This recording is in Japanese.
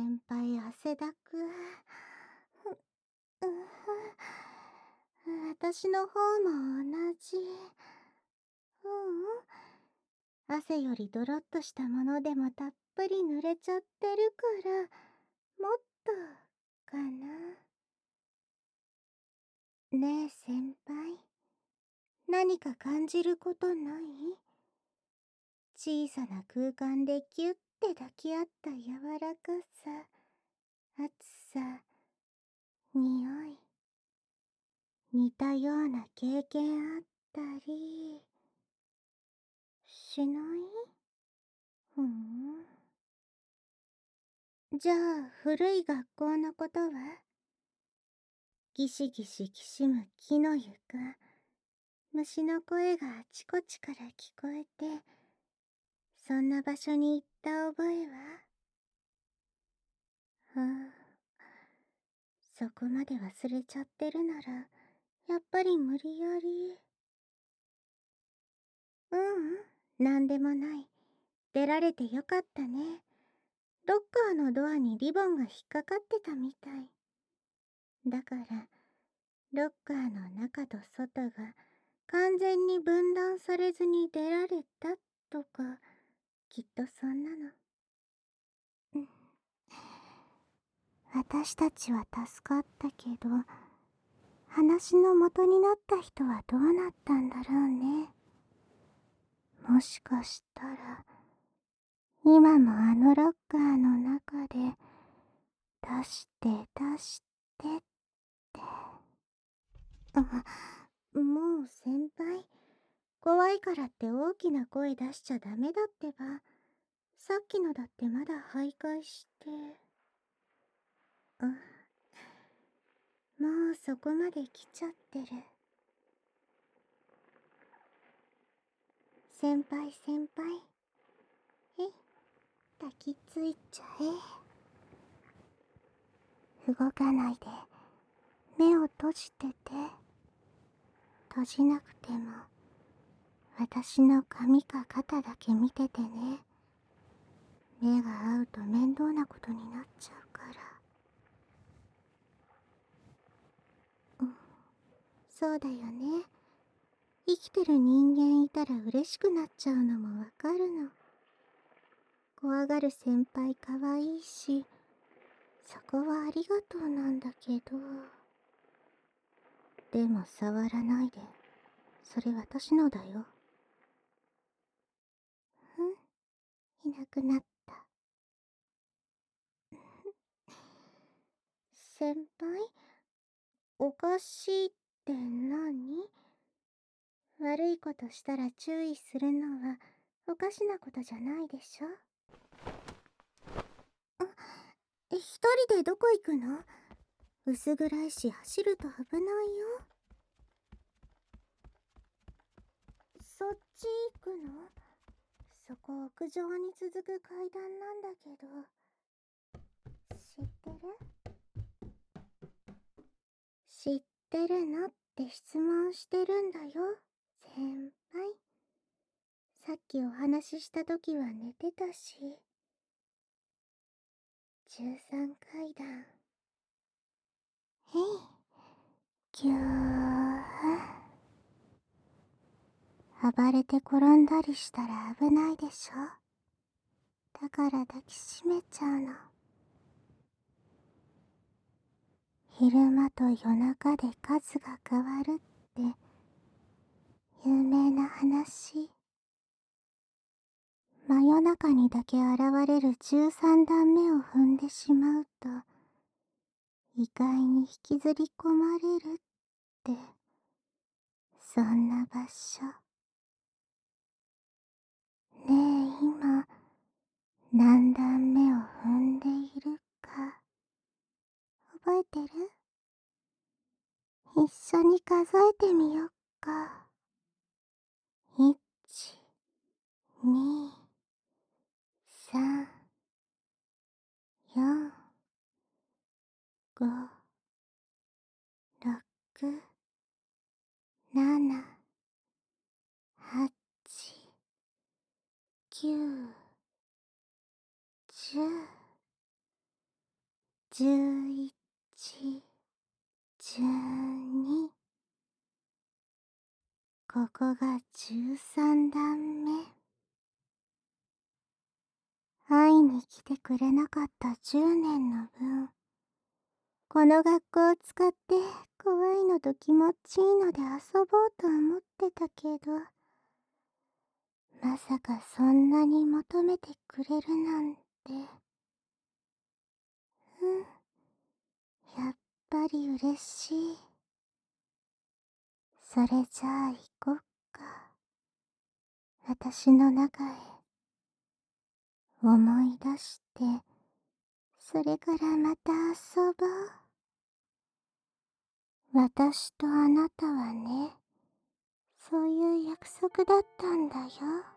先輩汗だく。私の方も同じ。汗よりドロッとしたものでもたっぷり濡れちゃってるから、もっと、かな。ねえ先輩、何か感じることない？小さな空間でキュッて抱き合った柔らかさ、熱さ、匂い、似たような経験あったり、しない？ふん。じゃあ、古い学校のことは？ギシギシきしむ木の床、虫の声があちこちから聞こえて、そんな場所に行った覚えは？ああ、そこまで忘れちゃってるなら、やっぱり無理やり。なんでもない。出られてよかったね。ロッカーのドアにリボンが引っかかってたみたい。だから、ロッカーの中と外が完全に分断されずに出られたとか、きっとそんなの。うん、私たちは助かったけど、話の元になった人はどうなったんだろうね。もしかしたら、今もあのロッカーの中で、出して出してって。もう先輩、怖いからって大きな声出しちゃダメだってば。さっきのだってまだ徘徊して。もうそこまで来ちゃってる。先輩先輩。抱きついちゃえ。動かないで。目を閉じてて。閉じなくても、私の髪か肩だけ見ててね。目が合うと面倒なことになっちゃうから。そうだよね。生きてる人間いたら嬉しくなっちゃうのもわかるの。怖がる先輩かわいいし、そこはありがとうなんだけど。でも触らないで。それ私のだよ。いなくなった。先輩、おかしいって何？悪いことしたら注意するのはおかしなことじゃないでしょ？一人でどこ行くの？薄暗いし走ると危ないよ。そっち行くの？そこ屋上に続く階段なんだけど。知ってる？知ってるのって質問してるんだよ、先輩。さっきお話しした時は寝てたし。13階段。へい、ぎゅー。暴れて転んだりしたら危ないでしょ。だから抱きしめちゃうの。昼間と夜中で数が変わるって有名な話。真夜中にだけ現れる13段目を踏んでしまうと意外に引きずり込まれるって、そんな場所。ねえ今何段目を踏んでいるか覚えてる？一緒に数えてみよっか。1、2、3、4、5、6、7、8、9、10。 11、12、ここが13段目。会いに来てくれなかった10年の分、この学校を使って怖いのと気持ちいいので遊ぼうと思ってたけど、まさかそんなに求めてくれるなんて。やっぱり嬉しい。それじゃあ行こっか。私の中へ。思い出して、それからまた遊ぼう。私とあなたはね、そういう約束だったんだよ。